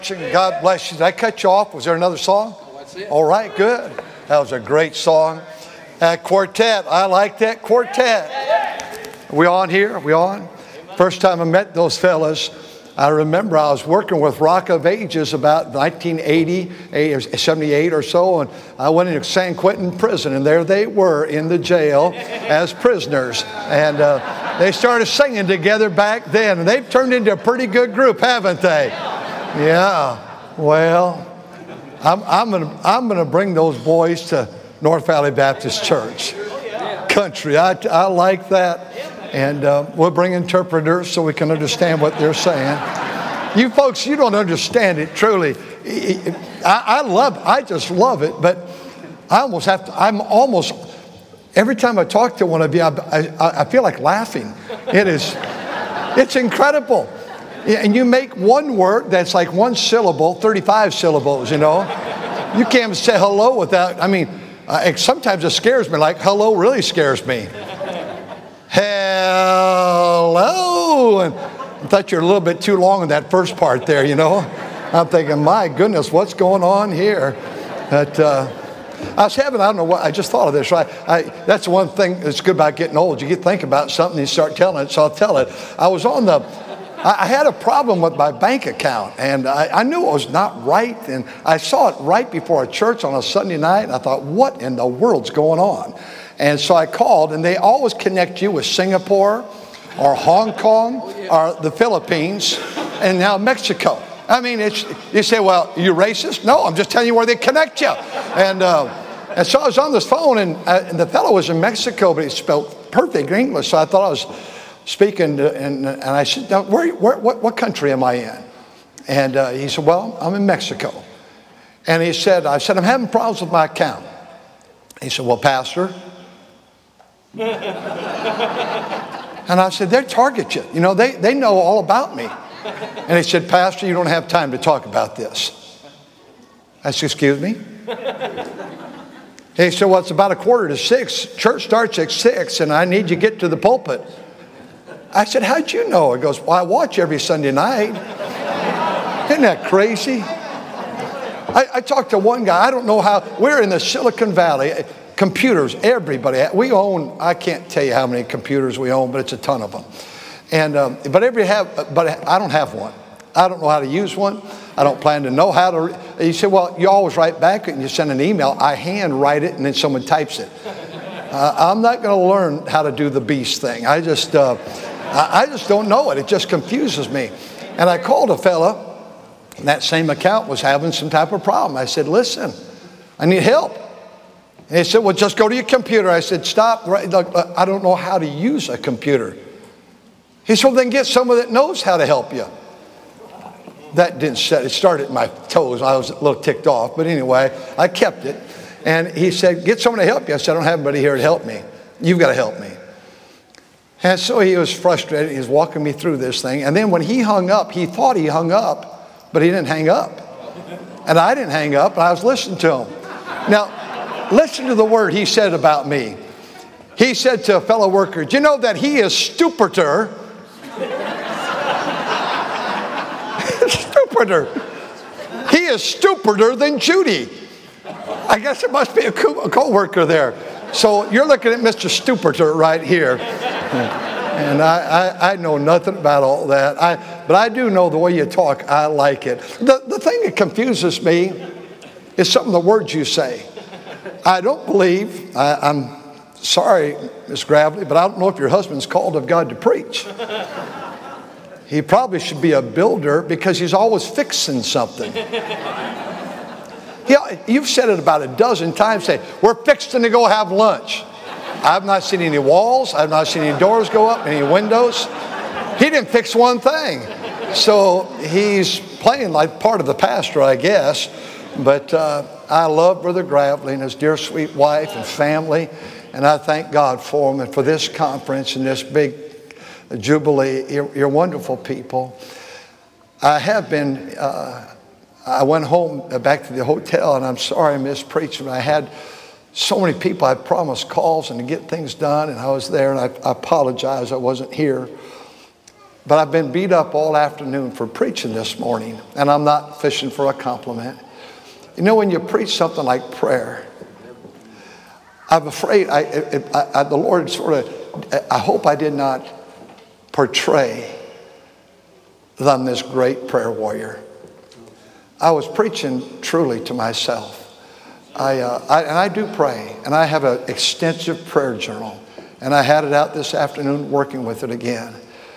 God bless you. Did I cut you off? Was there another song? Oh, that's it. All right, good. That was a great song. Quartet. I like that quartet. Are we on here? Are we on? First time I met those fellas, I remember I was working with Rock of Ages about 1980, 78 or so, and I went into San Quentin prison, and there they were in the jail as prisoners. And they started singing together back then, and they've turned into a pretty good group, haven't they? Yeah. Well, I'm gonna bring those boys to North Valley Baptist Church. Country. I like that. And we'll bring interpreters so we can understand what they're saying. You folks, you don't understand it truly. I just love it, but every time I talk to one of you, I feel like laughing. It's incredible. And you make one word that's like one syllable, 35 syllables, you know. You can't even say hello without, sometimes it scares me, like hello really scares me. Hello. And I thought you were a little bit too long in that first part there, you know. I'm thinking, my goodness, what's going on here? But I don't know what, I just thought of this, right? That's one thing that's good about getting old. You get to think about something, you start telling it, so I'll tell it. I had a problem with my bank account, and I knew it was not right, and I saw it right before a church on a Sunday night, and I thought, what in the world's going on? And so I called, and they always connect you with Singapore or Hong Kong or the Philippines and now Mexico. You say, well, are you racist? No, I'm just telling you where they connect you. And so I was on this phone, and the fellow was in Mexico, but he spoke perfect English, so I thought I was speaking, and I said, now, what country am I in? And he said, well, I'm in Mexico. And I said, I'm having problems with my account. He said, well, Pastor. And I said, they target you. You know, they know all about me. And he said, Pastor, you don't have time to talk about this. I said, excuse me? He said, well, it's about 5:45. Church starts at 6, and I need you to get to the pulpit. I said, how'd you know? He goes, well, I watch every Sunday night. Isn't that crazy? I talked to one guy, I don't know how, we're in the Silicon Valley. Computers, everybody. We own, I can't tell you how many computers we own, but it's a ton of them. And but I don't have one. I don't know how to use one. I don't plan to know how to. He said, well, you always write back and you send an email. I hand write it and then someone types it. I'm not going to learn how to do the beast thing. I just don't know it. It just confuses me. And I called a fella, and that same account was having some type of problem. I said, listen, I need help. And he said, well, just go to your computer. I said, stop. Look, I don't know how to use a computer. He said, well, then get someone that knows how to help you. That didn't set. It started at my toes. I was a little ticked off. But anyway, I kept it. And he said, get someone to help you. I said, I don't have anybody here to help me. You've got to help me. And so he was frustrated. He was walking me through this thing. And then when he hung up, he thought he hung up, but he didn't hang up. And I didn't hang up, and I was listening to him. Now, listen to the word he said about me. He said to a fellow worker, do you know that he is stupider? Stupider. He is stupider than Judy. I guess it must be a co-worker there. So you're looking at Mr. Stupider right here. And I know nothing about all that. But I do know the way you talk. I like it. The thing that confuses me is some of the words you say. I don't believe, I'm sorry, Miss Gravely, but I don't know if your husband's called of God to preach. He probably should be a builder because he's always fixing something. Yeah, you've said it about a dozen times. Say, we're fixing to go have lunch. I've not seen any walls. I've not seen any doors go up, any windows. He didn't fix one thing. So he's playing like part of the pastor, I guess. But I love Brother Gravely and his dear sweet wife and family. And I thank God for them and for this conference and this big jubilee. You're wonderful people. I went home back to the hotel, and I'm sorry I missed preaching. I had so many people I promised calls and to get things done, and I was there, and I apologize I wasn't here. But I've been beat up all afternoon for preaching this morning, and I'm not fishing for a compliment. You know, when you preach something like prayer, I'm afraid the Lord I hope I did not portray them this great prayer warrior. I was preaching truly to myself. And I do pray, and I have an extensive prayer journal, and I had it out this afternoon working with it again.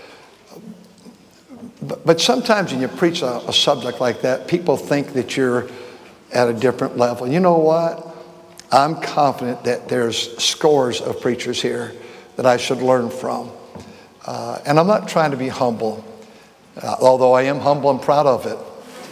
But sometimes when you preach a subject like that, people think that you're at a different level. You know what? I'm confident that there's scores of preachers here that I should learn from. And I'm not trying to be humble, although I am humble and proud of it.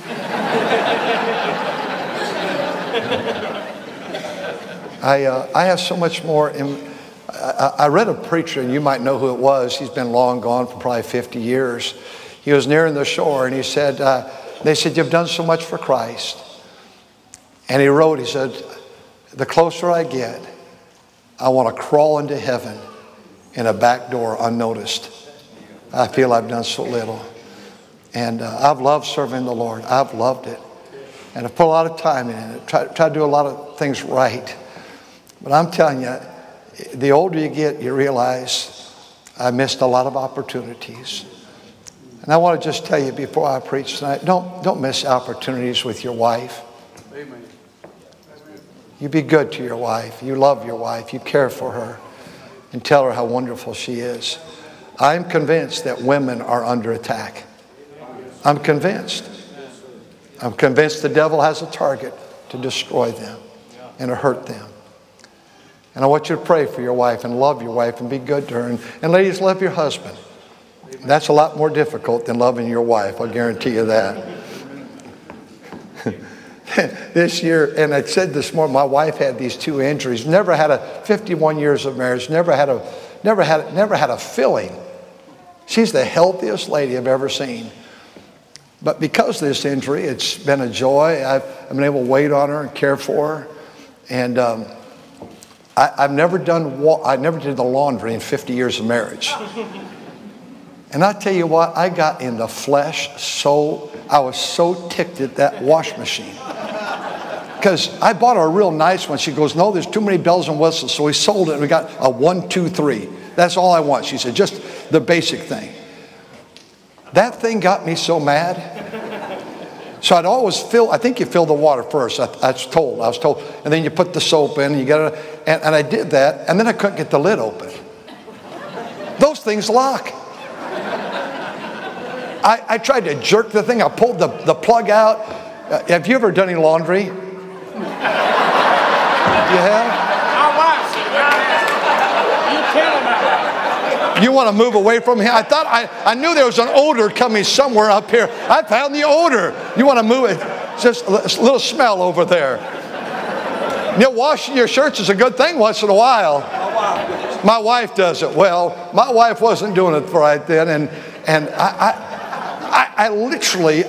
I have so much more. I read a preacher, and you might know who it was. He's been long gone for probably 50 years. He was nearing the shore, and he said, they said, "You've done so much for Christ." And he wrote, he said, "The closer I get, I want to crawl into heaven in a back door unnoticed. I feel I've done so little." And I've loved serving the Lord. I've loved it. And I've put a lot of time in it. Try to do a lot of things right. But I'm telling you, the older you get, you realize I missed a lot of opportunities. And I want to just tell you before I preach tonight, don't miss opportunities with your wife. Amen. You be good to your wife. You love your wife. You care for her. And tell her how wonderful she is. I'm convinced that women are under attack. I'm convinced. I'm convinced the devil has a target to destroy them and to hurt them. And I want you to pray for your wife and love your wife and be good to her. And ladies, love your husband. That's a lot more difficult than loving your wife. I'll guarantee you that. This year, and I said this morning, my wife had these two injuries. Never had 51 years of marriage. Never had a filling. She's the healthiest lady I've ever seen. But because of this injury, it's been a joy. I've been able to wait on her and care for her. And I never did the laundry in 50 years of marriage. And I tell you what, I got in the flesh I was so ticked at that wash machine. Because I bought her a real nice one. She goes, "No, there's too many bells and whistles." So we sold it and we got a 1, 2, 3. That's all I want. She said, just the basic thing. That thing got me so mad. So I'd always I think you fill the water first. I was told. And then you put the soap in and you get it. And I did that. And then I couldn't get the lid open. Those things lock. I tried to jerk the thing. I pulled the plug out. Have you ever done any laundry? You have? You want to move away from here? I knew there was an odor coming somewhere up here. I found the odor. You want to move it? Just a little smell over there. You know, washing your shirts is a good thing once in a while. My wife does it well. My wife wasn't doing it right then, and I literally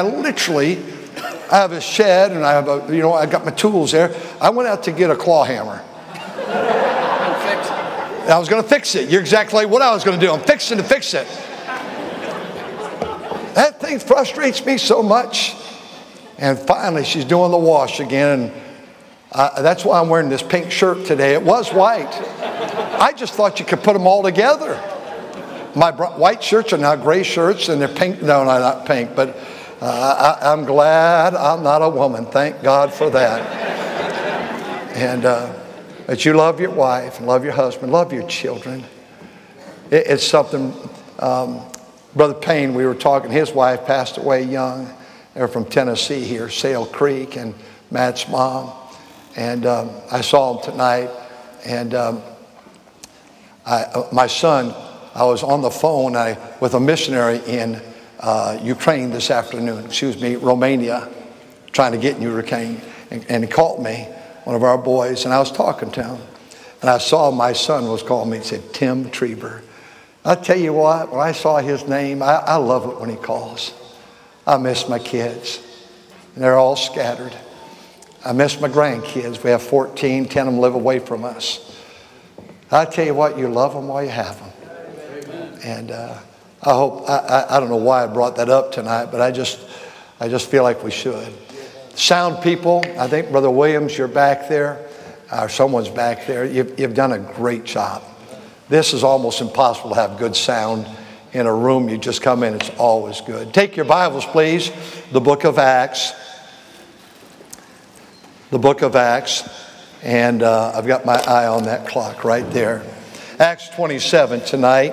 have a shed, and I got my tools there. I went out to get a claw hammer. I was going to fix it. You're exactly what I was going to do. I'm fixing to fix it. That thing frustrates me so much. And finally, she's doing the wash again. And that's why I'm wearing this pink shirt today. It was white. I just thought you could put them all together. My white shirts are now gray shirts, and they're pink. No, not pink, but I'm glad I'm not a woman. Thank God for that. And that you love your wife and love your husband, love your children. It's something. Brother Payne, we were talking, his wife passed away young. They're from Tennessee here, Sale Creek, and Matt's mom. And I saw them tonight. And my son, I was on the phone with a missionary in Ukraine this afternoon, Romania, trying to get in Ukraine. And he called me, one of our boys, and I was talking to him. And I saw my son was calling me and said, Tim Trieber. I'll tell you what, when I saw his name, I love it when he calls. I miss my kids. And they're all scattered. I miss my grandkids. We have 14, 10 of them live away from us. I tell you what, you love them while you have them. And I hope, I don't know why I brought that up tonight, but I just feel like we should. Sound people, I think Brother Williams, you're back there, or someone's back there. You've done a great job. This is almost impossible to have good sound in a room. You just come in, it's always good. Take your Bibles, please. The book of Acts. The book of Acts. And I've got my eye on that clock right there. Acts 27 tonight.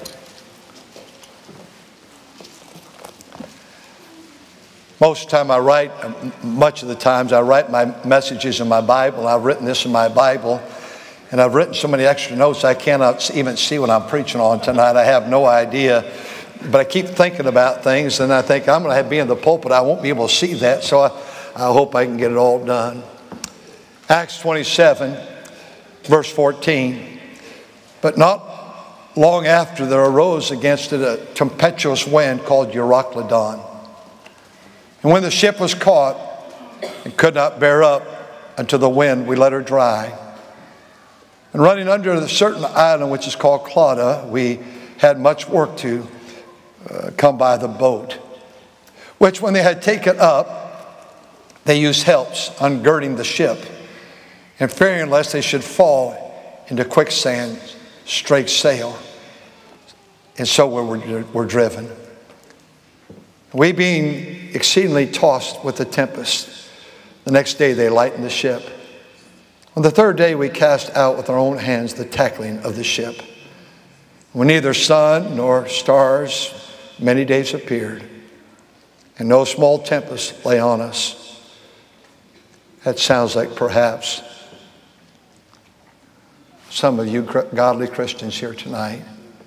Most of the time I write, much of the times I write my messages in my Bible. I've written this in my Bible. And I've written so many extra notes I cannot even see what I'm preaching on tonight. I have no idea. But I keep thinking about things, and I think I'm going to be in the pulpit. I won't be able to see that, so I hope I can get it all done. Acts 27, verse 14. But not long after there arose against it a tempestuous wind called Euroclydon. And when the ship was caught and could not bear up unto the wind, we let her dry. And running under a certain island which is called Clauda, we had much work to come by the boat, which when they had taken up, they used helps, ungirding the ship, and fearing lest they should fall into quicksand, strake sail. And so we're driven. We being exceedingly tossed with the tempest, the next day they lightened the ship. On the third day we cast out with our own hands the tackling of the ship. When neither sun nor stars many days appeared, and no small tempest lay on us. That sounds like perhaps some of you godly Christians here tonight.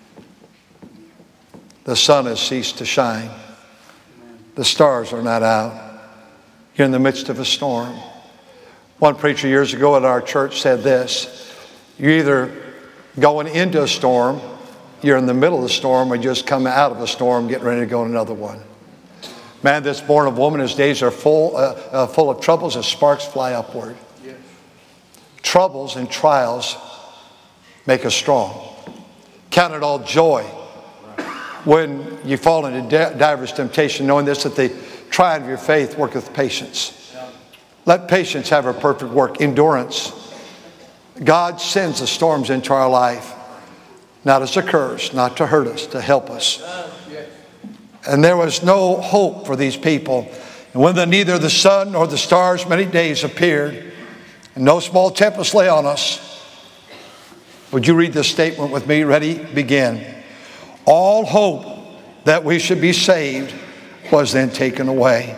The sun has ceased to shine. The stars are not out. You're in the midst of a storm. One preacher years ago at our church said this: you're either going into a storm, you're in the middle of the storm, or just coming out of a storm, getting ready to go in another one. Man that's born of woman, his days are full of troubles as sparks fly upward. Yes. Troubles and trials make us strong. Count it all joy when you fall into divers temptation, knowing this, that the trying of your faith worketh patience. Let patience have her perfect work. Endurance. God sends the storms into our life, not as a curse, not to hurt us, to help us. And there was no hope for these people. And when neither the sun nor the stars many days appeared, and no small tempest lay on us. Would you read this statement with me? Ready? Begin. All hope that we should be saved was then taken away.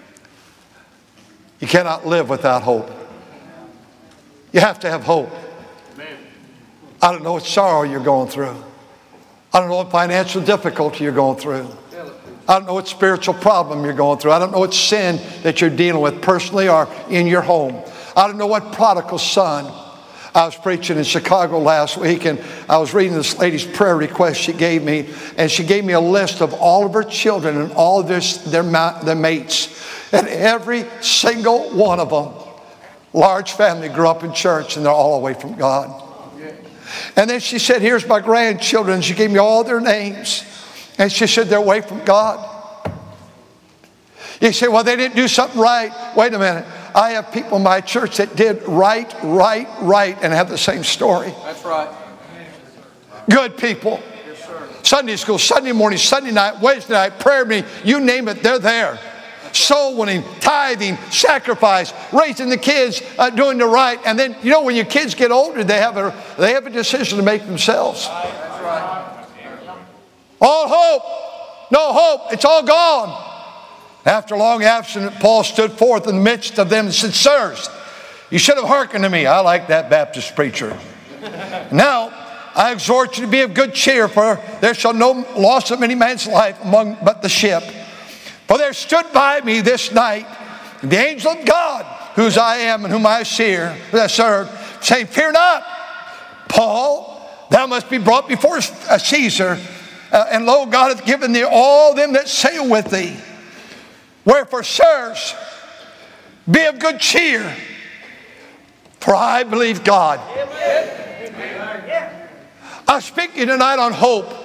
You cannot live without hope. You have to have hope. I don't know what sorrow you're going through. I don't know what financial difficulty you're going through. I don't know what spiritual problem you're going through. I don't know what sin that you're dealing with personally or in your home. I don't know what prodigal son. I was preaching in Chicago last week, and I was reading this lady's prayer request she gave me, and she gave me a list of all of her children and all of their mates. And every single one of them, large family, grew up in church, and they're all away from God. And then she said, here's my grandchildren. She gave me all their names. And she said, they're away from God. You say, well, they didn't do something right. Wait a minute. I have people in my church that did right, and have the same story. That's right. Good people. Yes, sir. Sunday school, Sunday morning, Sunday night, Wednesday night, prayer meeting, you name it, they're there. Soul winning, tithing, sacrifice, raising the kids, doing the right. And then, you know, when your kids get older, they have a decision to make themselves. That's right. All hope, no hope, it's all gone. After long absence, Paul stood forth in the midst of them and said, sirs, you should have hearkened to me. I like that Baptist preacher. Now, I exhort you to be of good cheer, for there shall no loss of any man's life among but the ship. For there stood by me this night the angel of God, whose I am and whom I serve, saying, fear not, Paul, thou must be brought before Caesar, and lo, God hath given thee all them that sail with thee. Wherefore, sirs, be of good cheer, for I believe God. I'm speaking tonight on hope.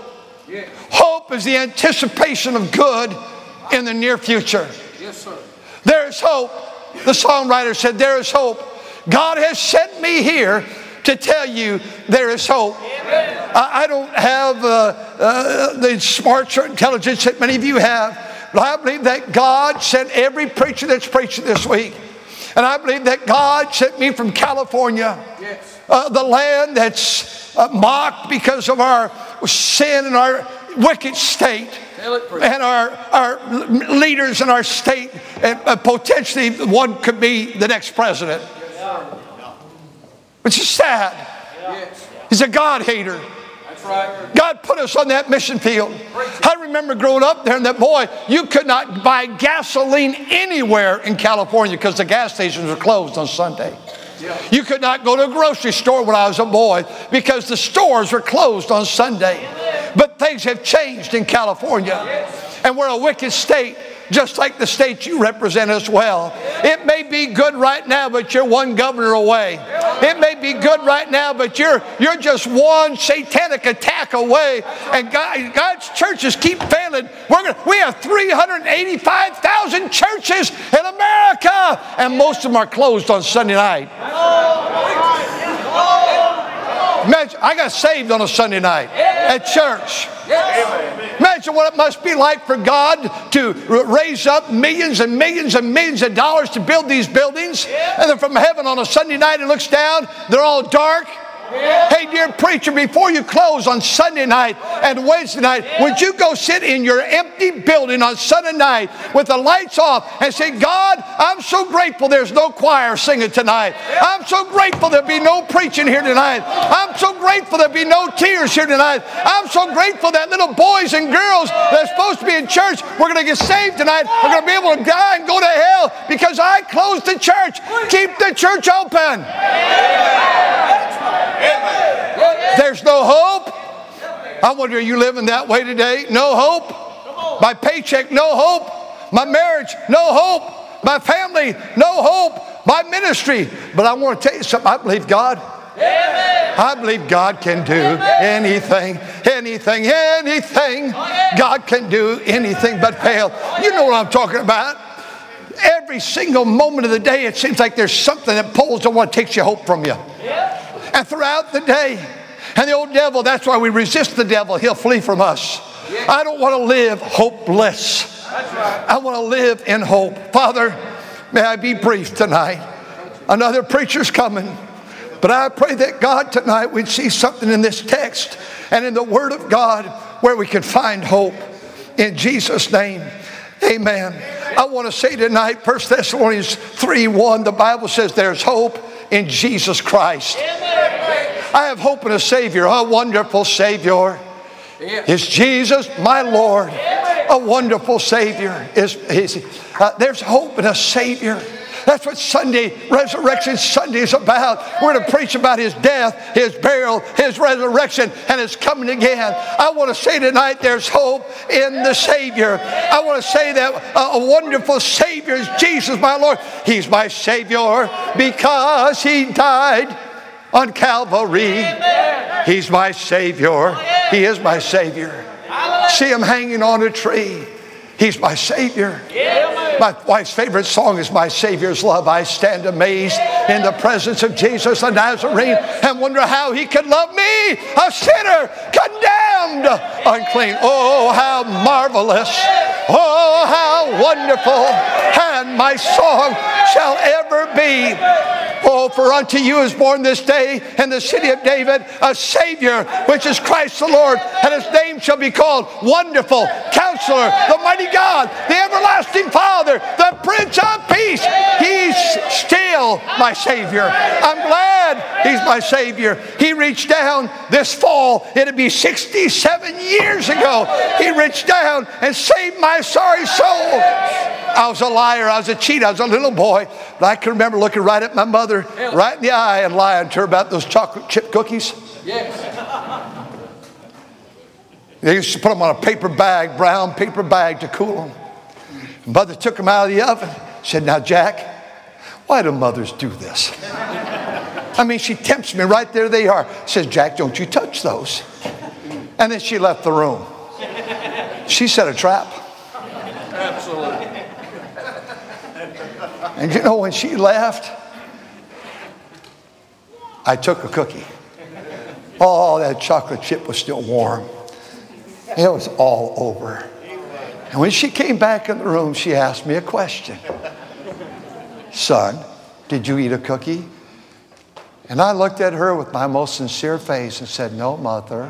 Hope is the anticipation of good in the near future. Yes, sir. There is hope. The songwriter said, there is hope. God has sent me here to tell you there is hope. I don't have the smarts or intelligence that many of you have, but I believe that God sent every preacher that's preaching this week. And I believe that God sent me from California, the land that's mocked because of our sin and our wicked state. And our leaders in our state, and potentially one could be the next president. Which is sad. He's a God hater. That's right. God put us on that mission field. I remember growing up there, and that boy, you could not buy gasoline anywhere in California because the gas stations were closed on Sunday. You could not go to a grocery store when I was a boy because the stores were closed on Sunday. But things have changed in California. And we're a wicked state, just like the state you represent as well. It may be good right now, but you're one governor away. It may be good right now, but you're just one satanic attack away. And God's churches keep failing. We have 385,000 churches in America, and most of them are closed on Sunday night. Imagine, I got saved on a Sunday night at church. Imagine what it must be like for God to raise up millions and millions and millions of dollars to build these buildings. And then from heaven on a Sunday night, it looks down, they're all dark. Hey, dear preacher, before you close on Sunday night and Wednesday night, would you go sit in your empty building on Sunday night with the lights off and say, God, I'm so grateful there's no choir singing tonight. I'm so grateful there'll be no preaching here tonight. I'm so grateful there'll be no tears here tonight. I'm so grateful that little boys and girls that are supposed to be in church, we're going to get saved tonight. We're going to be able to die and go to hell because I closed the church. Keep the church open. There's no hope. I wonder, are you living that way today? No hope. My paycheck, no hope. My marriage, no hope. My family, no hope. My ministry. But I want to tell you something. I believe God. I believe God can do anything, anything, anything. God can do anything but fail. You know what I'm talking about. Every single moment of the day, it seems like there's something that pulls on what takes your hope from you. And throughout the day, and the old devil, that's why we resist the devil. He'll flee from us. I don't want to live hopeless. I want to live in hope. Father, may I be brief tonight. Another preacher's coming. But I pray that God tonight we'd see something in this text and in the Word of God where we can find hope. In Jesus' name, amen. I want to say tonight, 1 Thessalonians 3:1, the Bible says there's hope in Jesus Christ. I have hope in a Savior, a wonderful Savior. Is Jesus my Lord? A wonderful Savior. There's hope in a Savior. That's what Sunday, Resurrection Sunday is about. We're going to preach about His death, His burial, His resurrection, and His coming again. I want to say tonight there's hope in the Savior. I want to say that a wonderful Savior is Jesus, my Lord. He's my Savior because He died on Calvary. He's my Savior. He is my Savior. See Him hanging on a tree. He's my Savior. My wife's favorite song is My Savior's Love. I stand amazed in the presence of Jesus the Nazarene and wonder how He could love me, a sinner, condemned, unclean. Oh, how marvelous. Oh, how wonderful. And my song shall ever be. Oh, for unto you is born this day in the city of David a Savior, which is Christ the Lord, and His name shall be called Wonderful, Counselor, the Mighty God, the Everlasting Father, the Prince of Peace. He's still my Savior. I'm glad He's my Savior. He reached down this fall. It'd be 67 years ago. He reached down and saved my sorry soul. I was a liar. I was a cheat. I was a little boy. But I can remember looking right at my mother, right in the eye, and lying to her about those chocolate chip cookies. They used to put them on a paper bag, brown paper bag, to cool them. Mother took them out of the oven. Said, now, Jack, why do mothers do this? I mean, she tempts me right there. They are. Says, Jack, don't you touch those. And then she left the room. She set a trap. Absolutely. And you know, when she left, I took a cookie. Oh, that chocolate chip was still warm. It was all over. And when she came back in the room, she asked me a question. Son, did you eat a cookie? And I looked at her with my most sincere face and said, no, Mother.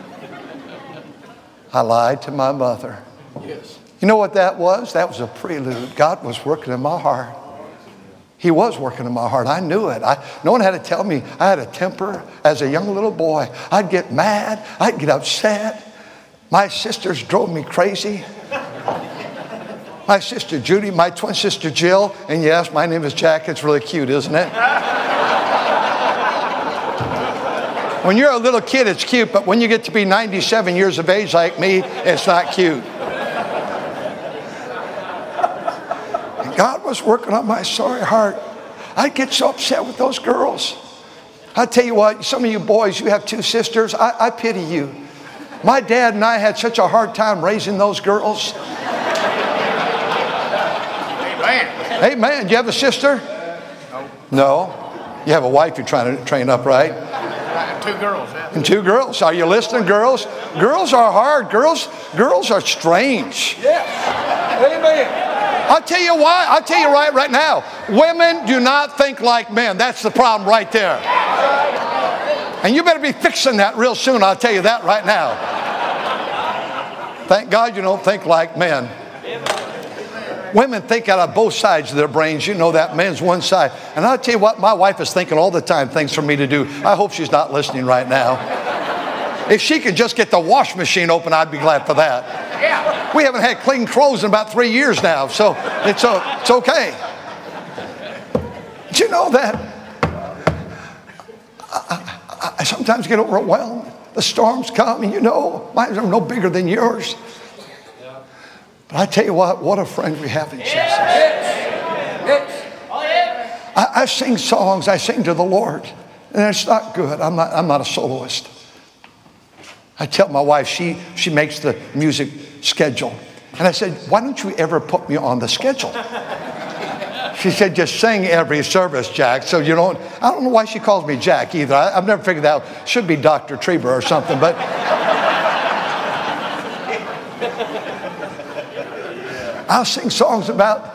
I lied to my mother. Yes. You know what that was? That was a prelude. God was working in my heart. He was working in my heart. I knew it. No one had to tell me. I had a temper as a young little boy. I'd get mad. I'd get upset. My sisters drove me crazy. My sister Judy, my twin sister Jill, and yes, my name is Jack. It's really cute, isn't it? When you're a little kid, it's cute, but when you get to be 97 years of age like me, it's not cute. And God was working on my sorry heart. I'd get so upset with those girls. I tell you what, some of you boys, you have two sisters. I pity you. My dad and I had such a hard time raising those girls. Amen. Amen. Do you have a sister? No. You have a wife you're trying to train up, right? Two girls. Yeah. And two girls. Are you listening, girls? Girls are hard. Girls are strange. Yeah. Amen. I'll tell you why. I'll tell you right now. Women do not think like men. That's the problem right there. And you better be fixing that real soon. I'll tell you that right now. Thank God you don't think like men. Women think out of both sides of their brains. You know that. Men's one side. And I'll tell you what, my wife is thinking all the time things for me to do. I hope she's not listening right now. If she could just get the wash machine open, I'd be glad for that. Yeah. We haven't had clean clothes in about 3 years now, so it's okay. Do you know that I sometimes get overwhelmed? The storms come, and you know, mine are no bigger than yours. But I tell you what a friend we have in Jesus. I sing songs, I sing to the Lord, and it's not good. I'm not a soloist. I tell my wife, she makes the music schedule. And I said, why don't you ever put me on the schedule? She said, just sing every service, Jack. So I don't know why she calls me Jack either. I've never figured that out. Should be Dr. Trieber or something, but I'll sing songs about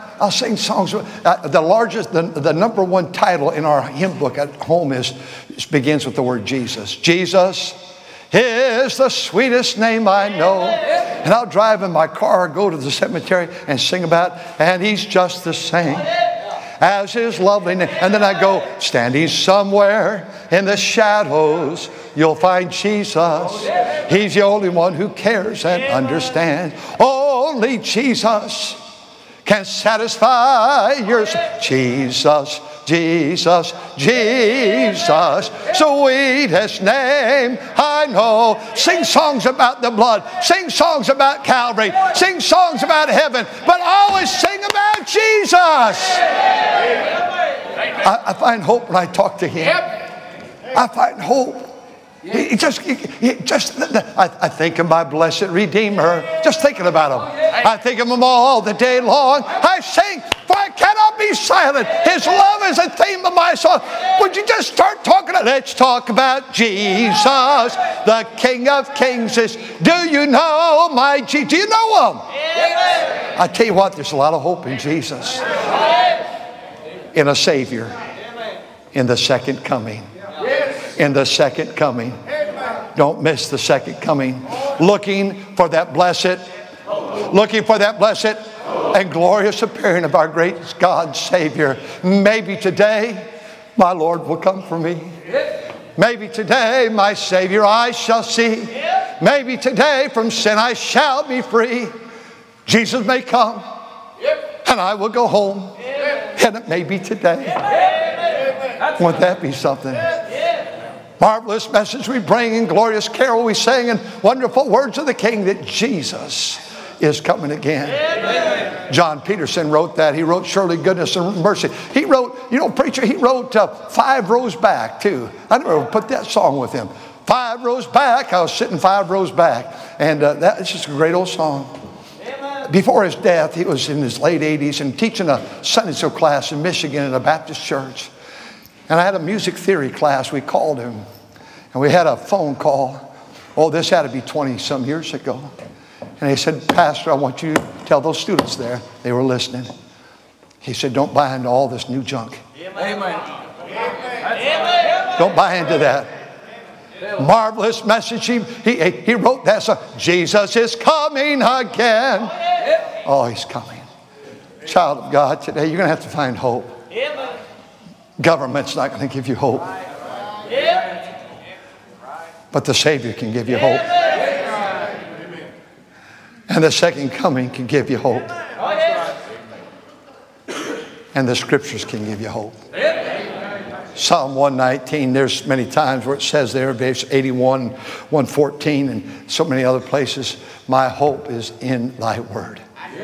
the number one title in our hymn book at home begins with the word Jesus. Jesus is the sweetest name I know. And I'll drive in my car, go to the cemetery and sing about, and he's just the same as his lovely name. And then I go, standing somewhere in the shadows, you'll find Jesus. He's the only one who cares and understands. Only Jesus can satisfy your soul. Jesus, Jesus, Jesus, sweetest name I know. Sing songs about the blood. Sing songs about Calvary. Sing songs about heaven. But always sing about Jesus. I find hope when I talk to him. I find hope. I think of my blessed Redeemer, just thinking about him. I think of him all the day long. I sing, for I cannot be silent. His love is the theme of my song. Would you just start talking? Let's talk about Jesus, the King of Kings. Do you know my Jesus? Do you know him? I tell you what, there's a lot of hope in Jesus, in a Savior, in the second coming. In the second coming. Don't miss the second coming. Looking for that blessed and glorious appearing of our great God Savior. Maybe today my Lord will come for me. Maybe today my Savior I shall see. Maybe today from sin I shall be free. Jesus may come and I will go home. And it may be today. Won't that be something? Marvelous message we bring, and glorious carol we sing, and wonderful words of the King that Jesus is coming again. Amen. John Peterson wrote that. He wrote, surely goodness and mercy. He wrote, preacher, he wrote 5 rows back too. I never put that song with him. 5 rows back. I was sitting 5 rows back. And that's just a great old song. Before his death, he was in his late 80s and teaching a Sunday school class in Michigan in a Baptist church. And I had a music theory class. We called him. And we had a phone call. Oh, this had to be 20-some years ago. And he said, Pastor, I want you to tell those students there. They were listening. He said, don't buy into all this new junk. Amen. Don't buy into that. Marvelous message. He wrote that song. Jesus is coming again. Oh, he's coming. Child of God, today you're going to have to find hope. Government's not going to give you hope. But the Savior can give you hope. And the second coming can give you hope. And the Scriptures can give you hope. Psalm 119, there's many times where it says there, verse 81, 114, and so many other places, my hope is in thy word.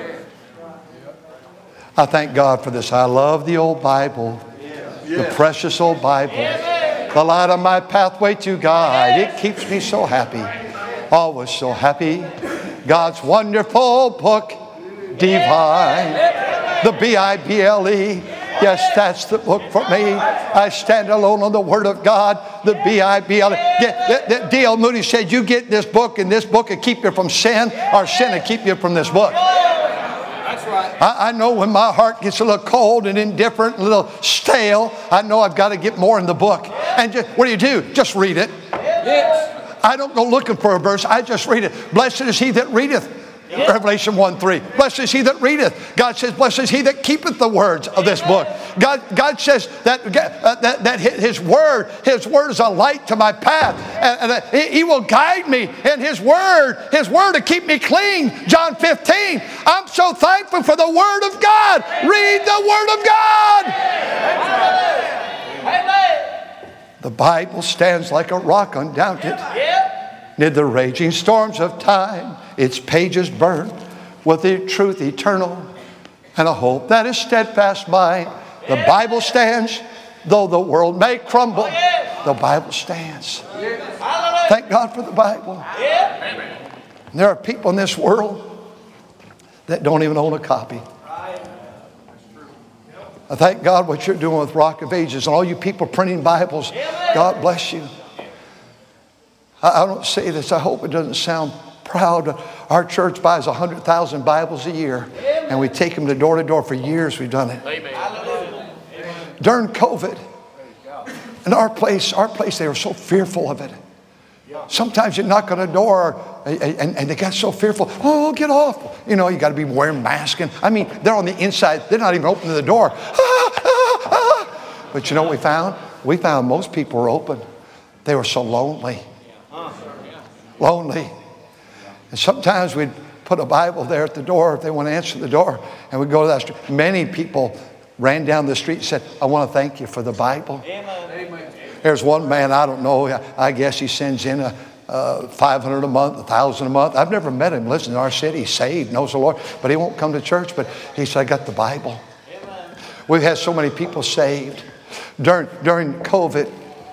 I thank God for this. I love the old Bible, the precious old Bible, the light on my pathway to God. It keeps me so happy, always so happy. God's wonderful book, divine, the B-I-B-L-E. Yes, that's the book for me. I stand alone on the Word of God, the B-I-B-L-E. D.L. Moody said, you get this book, and this book will keep you from sin, or sin will keep you from this book. That's right. I know when my heart gets a little cold and indifferent, a little stale, I know I've got to get more in the book. And what do? Just read it. Yes. I don't go looking for a verse. I just read it. Blessed is he that readeth. Revelation 1:3. Blessed is he that readeth. God says, blessed is he that keepeth the words of this book. God says that his word is a light to my path. And he will guide me. And his word to keep me clean. John 15. I'm so thankful for the word of God. Read the word of God. The Bible stands like a rock undoubted. Amid the raging storms of time, its pages burn with the truth eternal and a hope that is steadfast mine. The Bible stands, though the world may crumble. The Bible stands. Thank God for the Bible. There are people in this world that don't even own a copy. I thank God what you're doing with Rock of Ages and all you people printing Bibles. God bless you. I don't say this. I hope it doesn't sound proud. Our church buys 100,000 Bibles a year, and we take them to door for years. We've done it. Amen. During COVID, in our place, they were so fearful of it. Sometimes you knock on a door, and they got so fearful. Oh, get off! You got to be wearing masks. And I mean, they're on the inside. They're not even opening the door. But you know what we found? We found most people were open. They were so lonely. Lonely. And sometimes we'd put a Bible there at the door if they want to answer the door, and we'd go to that street. Many people ran down the street and said, I want to thank you for the Bible. Amen. There's one man, I don't know, I guess he sends in a 500 a month, 1,000 a month. I've never met him. Listen, in our city, he's saved, knows the Lord, but he won't come to church. But he said, I got the Bible. Amen. We've had so many people saved. During COVID,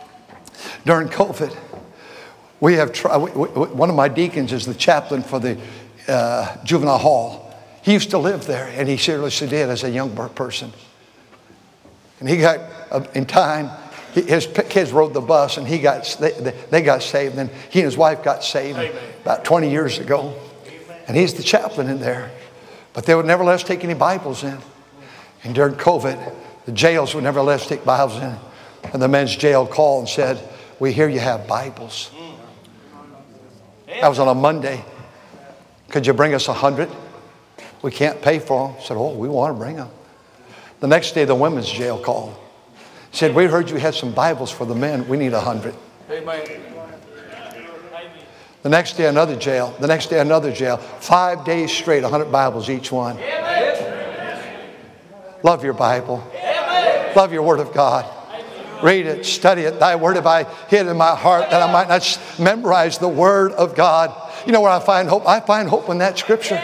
we have one of my deacons is the chaplain for the juvenile hall. He used to live there, and he seriously did as a young person. And he got in time. His kids rode the bus, and they got saved. And he and his wife got saved about 20 years ago. And he's the chaplain in there. But they would never let us take any Bibles in. And during COVID, the jails would never let us take Bibles in. And the men's jail called and said, we hear you have Bibles. That was on a Monday. Could you bring us 100? We can't pay for them. I said, we want to bring them. The next day, the women's jail called. Said, we heard you had some Bibles for the men. We need 100. Amen. The next day, another jail. The next day, another jail. 5 days straight, 100 Bibles each one. Love your Bible. Love your Word of God. Read it, study it. Thy word have I hid in my heart that I might not memorize the Word of God. You know where I find hope? I find hope in that Scripture.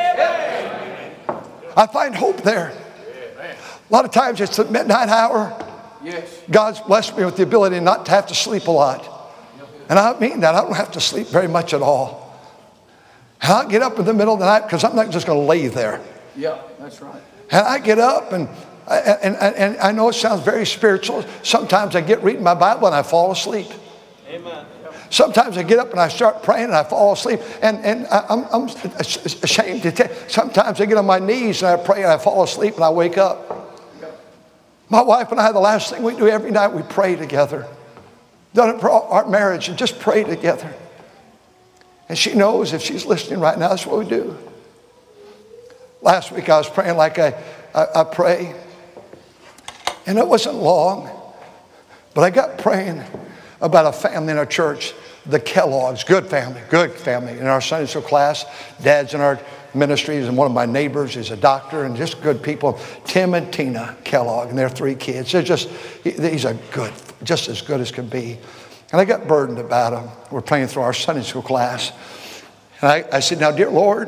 I find hope there. A lot of times it's the midnight hour. God's blessed me with the ability not to have to sleep a lot. And I mean that. I don't have to sleep very much at all. And I'll get up in the middle of the night because I'm not just going to lay there. Yeah, that's right. And I get up and I know it sounds very spiritual. Sometimes I get reading my Bible and I fall asleep. Amen. Sometimes I get up and I start praying and I fall asleep. And I'm ashamed to tell you. Sometimes I get on my knees and I pray and I fall asleep and I wake up. My wife and I, the last thing we do every night, we pray together. Done it for our marriage and just pray together. And she knows if she's listening right now, that's what we do. Last week I was praying like I pray. And it wasn't long. But I got praying about a family in our church, the Kellogg's. Good family. In our Sunday school class, Dad's in our ministries, and one of my neighbors is a doctor, and just good people. Tim and Tina Kellogg, and their 3 kids. He's just as good as can be. And I got burdened about them. We're praying through our Sunday school class. And I said, now, dear Lord,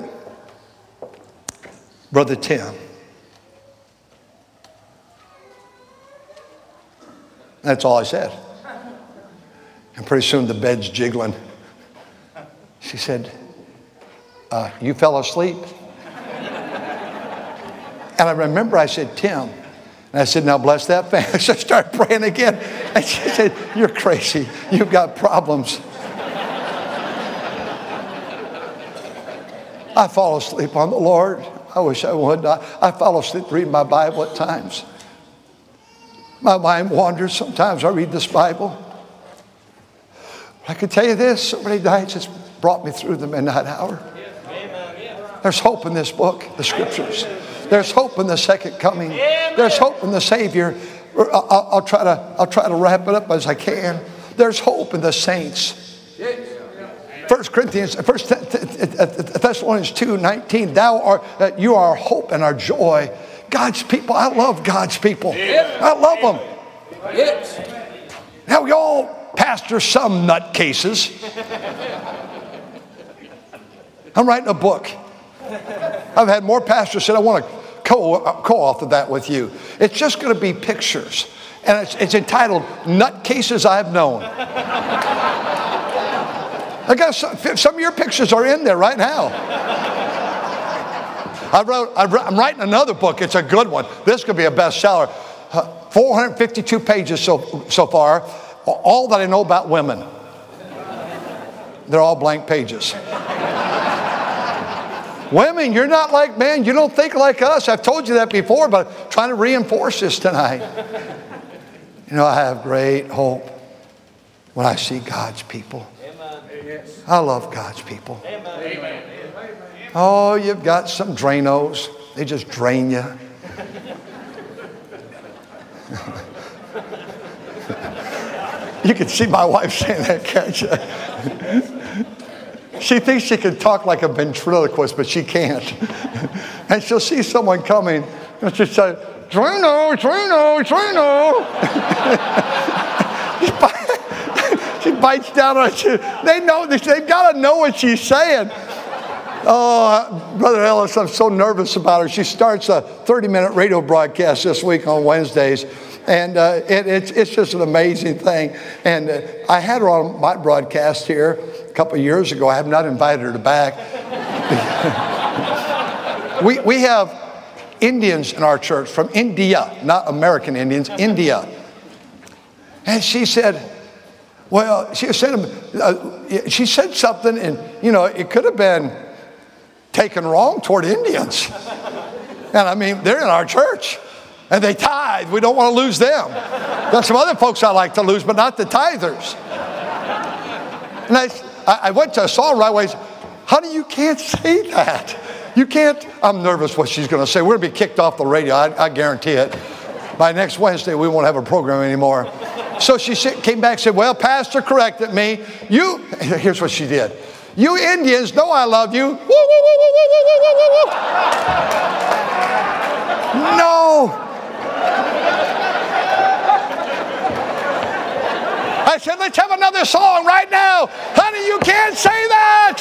Brother Tim. That's all I said. And pretty soon the bed's jiggling. She said, you fell asleep? And I remember I said, Tim. And I said, now bless that family. So I started praying again. And she said, you're crazy. You've got problems. I fall asleep on the Lord. I wish I would. I fall asleep reading my Bible at times. My mind wanders sometimes. I read this Bible. I can tell you this, so many nights it's brought me through the midnight hour. There's hope in this book, the scriptures. There's hope in the second coming. There's hope in the Savior. I'll try to wrap it up as I can. There's hope in the saints. 1 Thessalonians 2:19, you are our hope and our joy. God's people, I love God's people. I love them. Now we all pastor some nutcases. I'm writing a book. I've had more pastors say, I want to co-author that with you. It's just going to be pictures. And it's entitled, Nutcases I've Known. I got some of your pictures are in there right now. I'm writing another book. It's a good one. This could be a bestseller. 452 pages so far. All that I know about women. They're all blank pages. Women, you're not like men. You don't think like us. I've told you that before, but I'm trying to reinforce this tonight. You know, I have great hope when I see God's people. I love God's people. Oh, you've got some drainos. They just drain you. You can see my wife saying that, can't you? She thinks she can talk like a ventriloquist, but she can't. And she'll see someone coming, and she'll say, Drano, Drano, Drano. She bites down on it. They know, they've got to know what she's saying. Oh, Brother Ellis, I'm so nervous about her. She starts a 30-minute radio broadcast this week on Wednesdays. And it's just an amazing thing. And I had her on my broadcast here a couple of years ago. I have not invited her back. we have Indians in our church from India, not American Indians, India. And she said, well, she said something, and, you know, it could have been taken wrong toward Indians. And I mean, they're in our church. And they tithe. We don't want to lose them. There's some other folks I like to lose, but not the tithers. And I went to a songwriter and I said, honey, you can't say that. You can't. I'm nervous what she's going to say. We're going to be kicked off the radio. I guarantee it. By next Wednesday, we won't have a program anymore. So she came back and said, well, Pastor corrected me. Here's what she did. You Indians know I love you. Woo, woo, woo, woo, woo, woo, woo, woo, woo. No. I said, let's have another song right now. Honey, you can't say that.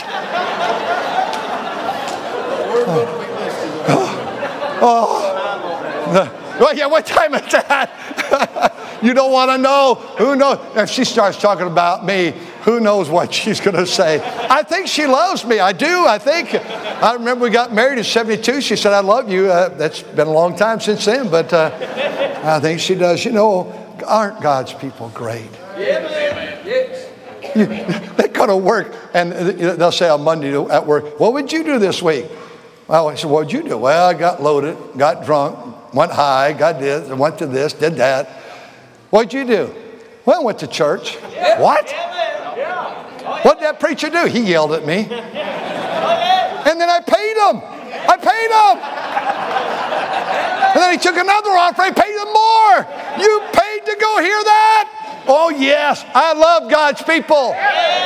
Well, yeah, what time is that? You don't want to know. Who knows? If she starts talking about me, who knows what she's going to say. I think she loves me. I do. I remember we got married in 72. She said, I love you. That's been a long time since then, but I think she does. You know, aren't God's people great? Yes. They go to work, and they'll say on Monday at work, what would you do this week? Well, I said, what would you do? Well, I got loaded, got drunk, went high, got this, went to this, did that. What'd you do? Well, I went to church. Yeah. What? What did that preacher do? He yelled at me. And then I paid him. And then he took another offer. I paid him more. You paid to go hear that? Oh, yes. I love God's people.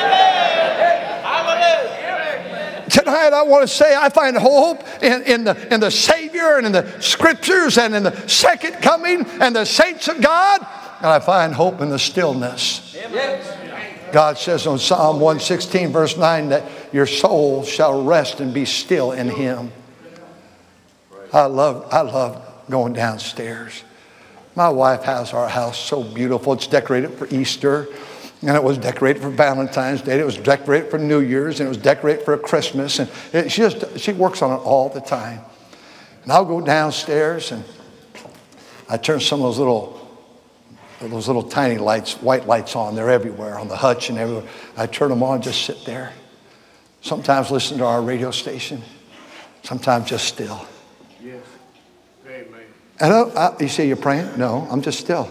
Tonight I want to say I find hope in the Savior and in the Scriptures and in the second coming and the saints of God. And I find hope in the stillness. God says on Psalm 116 verse 9 that your soul shall rest and be still in Him. I love going downstairs. My wife has our house so beautiful. It's decorated for Easter. And it was decorated for Valentine's Day. It was decorated for New Year's. And it was decorated for Christmas. And she works on it all the time. And I'll go downstairs and I turn some of those little tiny lights, white lights on. They're everywhere, on the hutch and everywhere. I turn them on, just sit there. Sometimes listen to our radio station. Sometimes just still. Yes. Amen. And you say you're praying? No, I'm just still.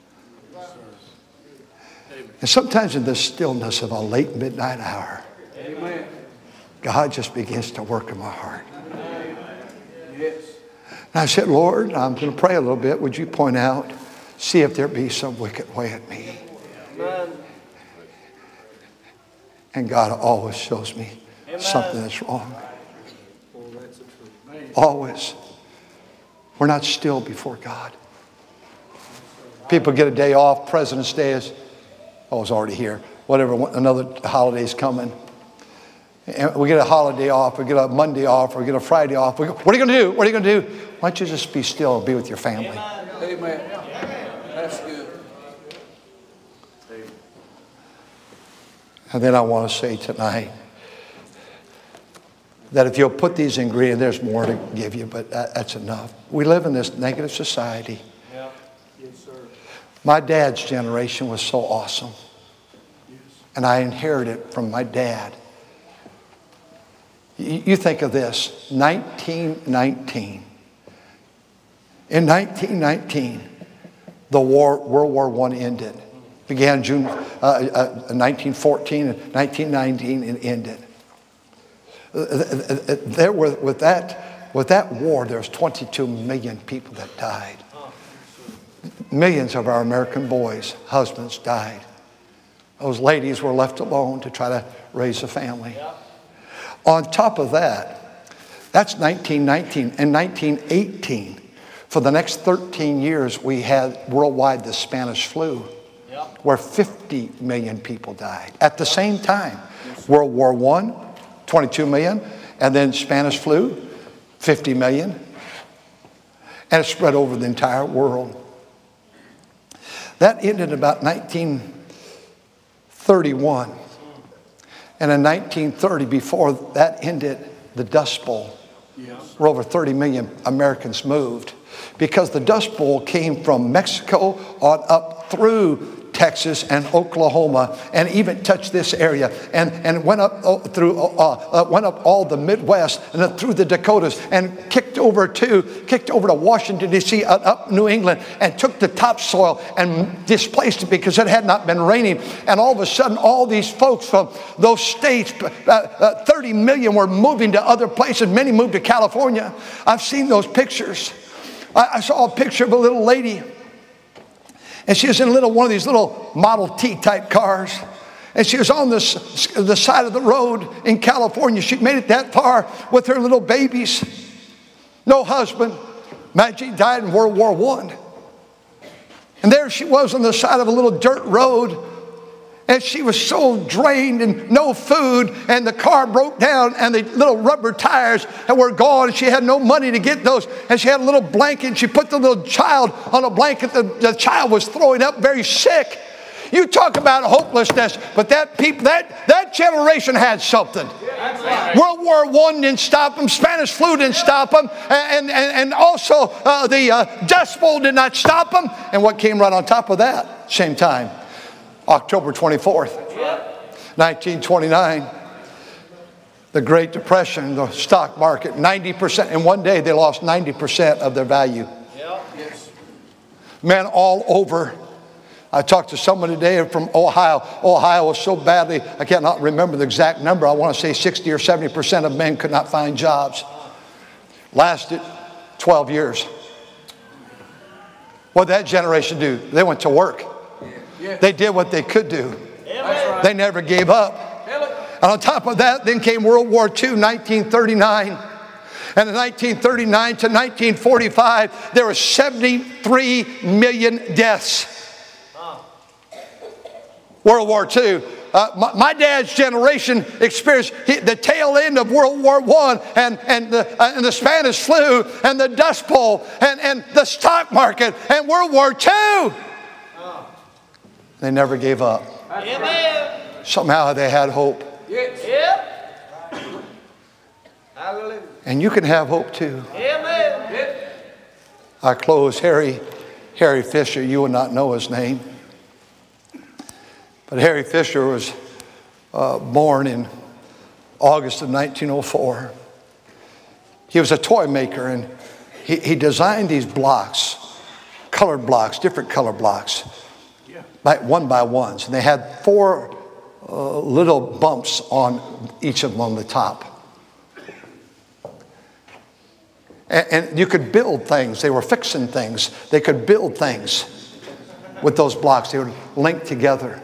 And sometimes in the stillness of a late midnight hour, Amen. God just begins to work in my heart. Yes. And I said, Lord, I'm going to pray a little bit. Would you point out, see if there be some wicked way in me? Amen. And God always shows me something that's wrong. Oh, that's the truth. Always. We're not still before God. People get a day off. President's Day is... Oh, it's already here. Whatever, another holiday's coming. And we get a holiday off, we get a Monday off, or we get a Friday off. What are you going to do? What are you going to do? Why don't you just be still and be with your family? Amen. That's good. And then I want to say tonight that if you'll put these ingredients, there's more to give you, but that's enough. We live in this negative society. Yeah. Yes, sir. My dad's generation was so awesome. Yes. And I inherited it from my dad. You think of this, 1919. In 1919, the World War I ended. Began June 1914 and 1919 and ended. With that war, there was 22 million people that died. Millions of our American boys, husbands died. Those ladies were left alone to try to raise a family. On top of that, that's 1919. In 1918, for the next 13 years, we had worldwide the Spanish flu, where 50 million people died. At the same time, World War I, 22 million, and then Spanish flu, 50 million. And it spread over the entire world. That ended about 1931. And in 1930, before that ended, the Dust Bowl, where over 30 million Americans moved. Because the Dust Bowl came from Mexico on up through Texas and Oklahoma, and even touched this area, and went up went up all the Midwest and then through the Dakotas, and kicked over to Washington D.C. up New England, and took the topsoil and displaced it because it had not been raining. And all of a sudden, all these folks from those states, 30 million, were moving to other places. Many moved to California. I've seen those pictures. I saw a picture of a little lady. And she was in one of these little Model T type cars. And she was on the side of the road in California. She'd made it that far with her little babies. No husband. Imagine, died in World War I. And there she was on the side of a little dirt road. And she was so drained and no food, and the car broke down, and the little rubber tires were gone, and she had no money to get those. And she had a little blanket, and she put the little child on a blanket. The child was throwing up, very sick. You talk about hopelessness, but that generation had something. World War I didn't stop them. Spanish flu didn't stop them. And also the Dust Bowl did not stop them. And what came right on top of that, same time? October 24th, 1929, the Great Depression, the stock market, 90%. In one day, they lost 90% of their value. Men all over. I talked to someone today from Ohio. Ohio was so badly, I cannot remember the exact number. I want to say 60 or 70% of men could not find jobs. Lasted 12 years. What did that generation do? They went to work. They did what they could do. They never gave up. And on top of that, then came World War II, 1939. And in 1939 to 1945, there were 73 million deaths. World War II. My dad's generation experienced the tail end of World War I and the Spanish flu and the Dust Bowl and the stock market and World War II. They never gave up. Amen. Somehow they had hope. Yep. Hallelujah. And you can have hope too. Amen. I close. Harry Fisher, you will not know his name. But Harry Fisher was born in August of 1904. He was a toy maker, and he designed these blocks, colored blocks, different color blocks, like one by ones. And they had 4 little bumps on each of them on the top. And you could build things. They were fixing things. They could build things with those blocks. They were linked together.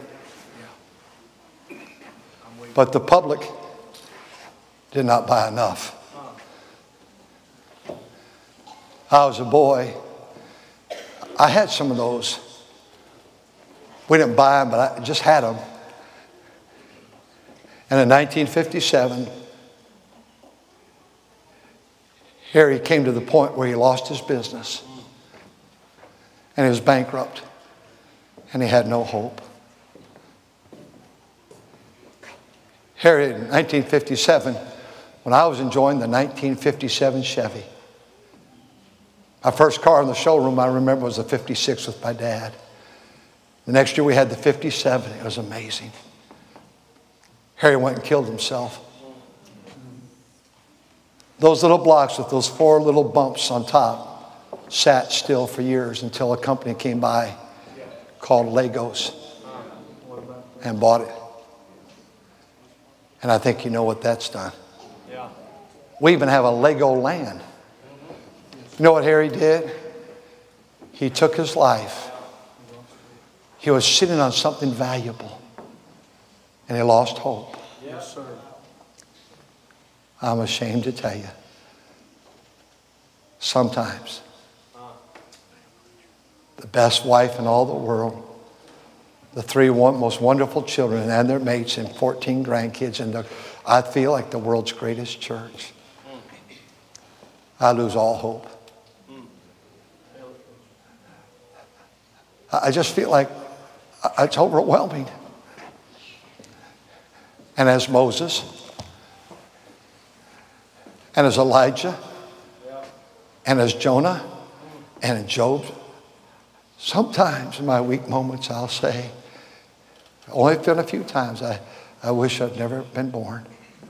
But the public did not buy enough. I was a boy. I had some of those. We didn't buy them, but I just had them. And in 1957, Harry came to the point where he lost his business. And he was bankrupt. And he had no hope. Harry, in 1957, when I was enjoying the 1957 Chevy. My first car in the showroom, I remember, was the 56 with my dad. The next year we had the 57. It was amazing. Harry went and killed himself. Those little blocks with those 4 little bumps on top sat still for years until a company came by called Legos and bought it. And I think you know what that's done. We even have a Lego land. You know what Harry did? He took his life. He was sitting on something valuable. And he lost hope. Yes, sir. I'm ashamed to tell you. Sometimes the best wife in all the world, the 3 most wonderful children and their mates and 14 grandkids, and I feel like the world's greatest church. I lose all hope. I just feel like it's overwhelming. And as Moses, and as Elijah, and as Jonah, and as Job, sometimes in my weak moments I'll say, only been a few times, I wish I'd never been born.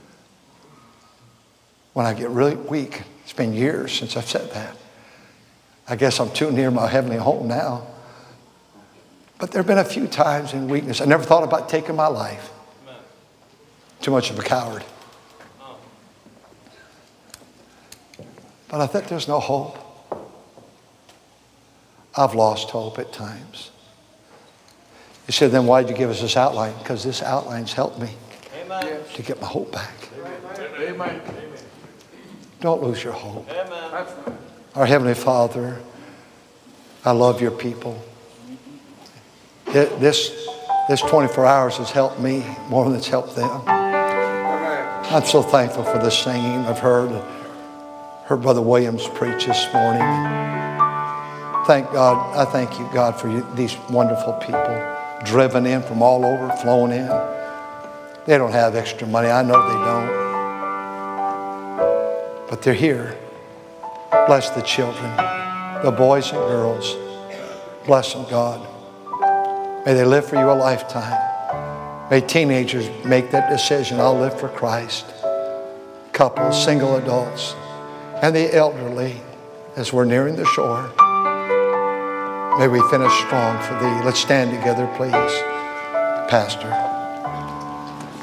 When I get really weak, it's been years since I've said that. I guess I'm too near my heavenly home now. But there have been a few times in weakness. I never thought about taking my life. Too much of a coward. But I think there's no hope. I've lost hope at times. You said, then why did you give us this outline? Because this outline's helped me to get my hope back. Amen. Don't lose your hope. That's right. Our Heavenly Father, I love your people. This This 24 hours has helped me more than it's helped them. I'm so thankful for the singing. I've heard Brother Williams preach this morning. Thank God. I thank you, God, for these wonderful people driven in from all over, flown in. They don't have extra money. I know they don't. But they're here. Bless the children, the boys and girls. Bless them, God. May they live for you a lifetime. May teenagers make that decision. I'll live for Christ. Couples, single adults, and the elderly as we're nearing the shore. May we finish strong for thee. Let's stand together, please. Pastor.